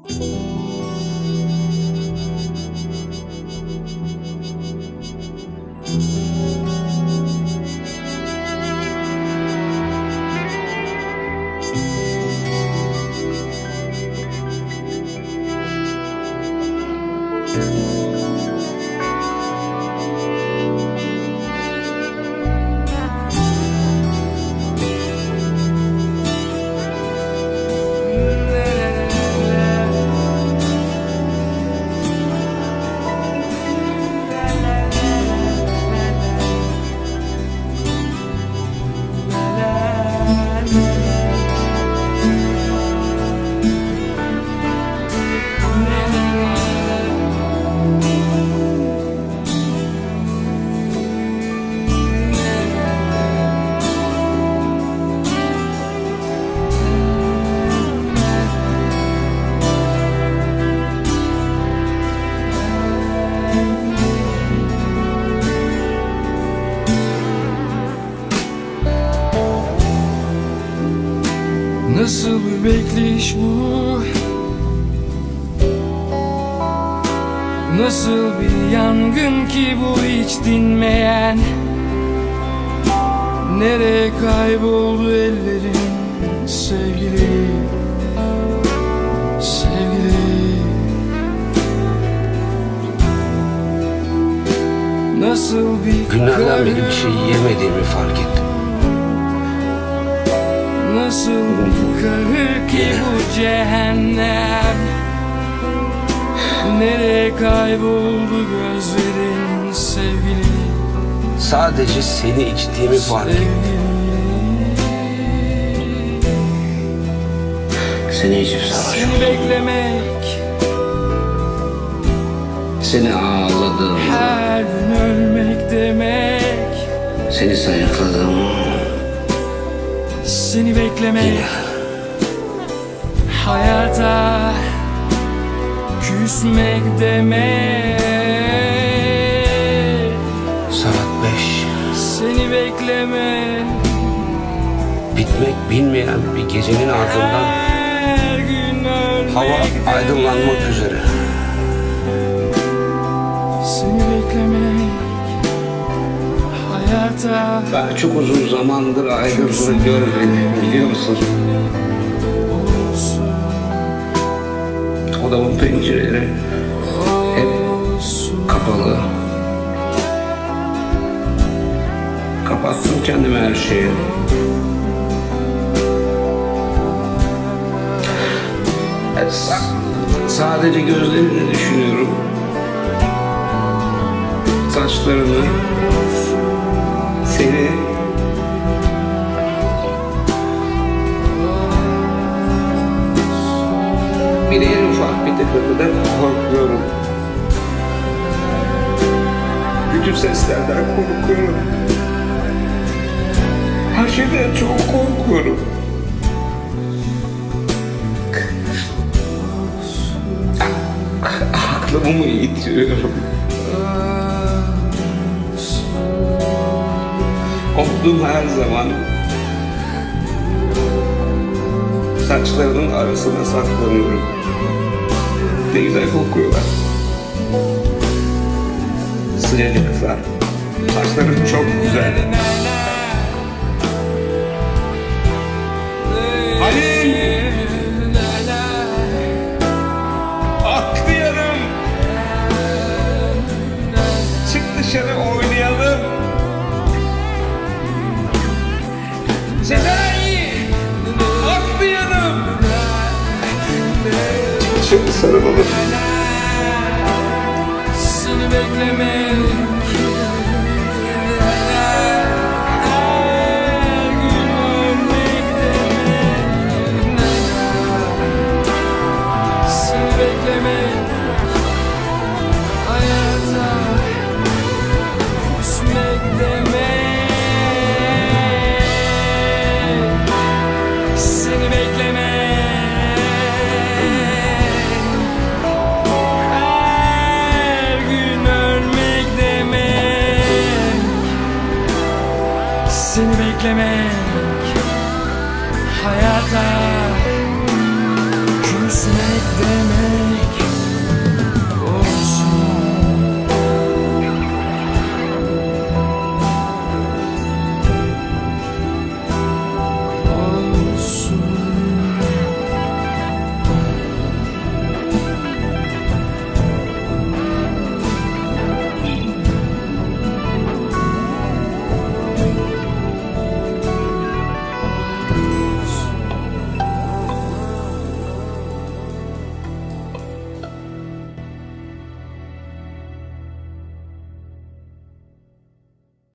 Nasıl bir bekleyiş bu? Nasıl bir yangın ki bu hiç dinmeyen? Nereye kayboldu ellerin sevgili, sevgili? Nasıl bir günlerden beri bir şey yemediğimi fark ettim. Nasıl bir kahır ki bu cehennem? Nereye kayboldu gözlerin sevgili? Sadece seni içtiğimi fark ettim. Seni içip sarhoş Seni beklemek, seni ağladığımda, her gün ölmek demek. seni sayıkladım. Seni beklemek, hayata küsmek demek. Saat 5. Seni beklemek, Bitmek bilmeyen bir gecenin ardından her gün ölmek hava aydınlanmak demek. üzere. Seni beklemek, hayata Ben çok uzun zamandır aydınlığı görmedim, biliyor musun? olsun, Odamın pencereleri hep kapalı. Kapattım kendime her şeyi. Sadece gözlerini düşünüyorum. Saçlarını, seni. Bir en ufak bir tıkırtıda korkuyorum. Bütün seslerden korkuyorum. Her şeyden çok korkuyorum. Aklımı mı yitiriyorum? Korktuğum her zaman saçlarının arasına saklanıyorum. Ne güzel kokuyorlar. Sıcacıklar. Saçların çok güzel. Halil! Atlayalım! Çık dışarı oynayalım! Sezai! Atlayalım! Çık dışarı sarılalım! seni beklemek, her gün ölmek demek. Seni beklemek, hayata küsmek demek. Seni beklemek, her gün ölmek demek. Seni beklemek.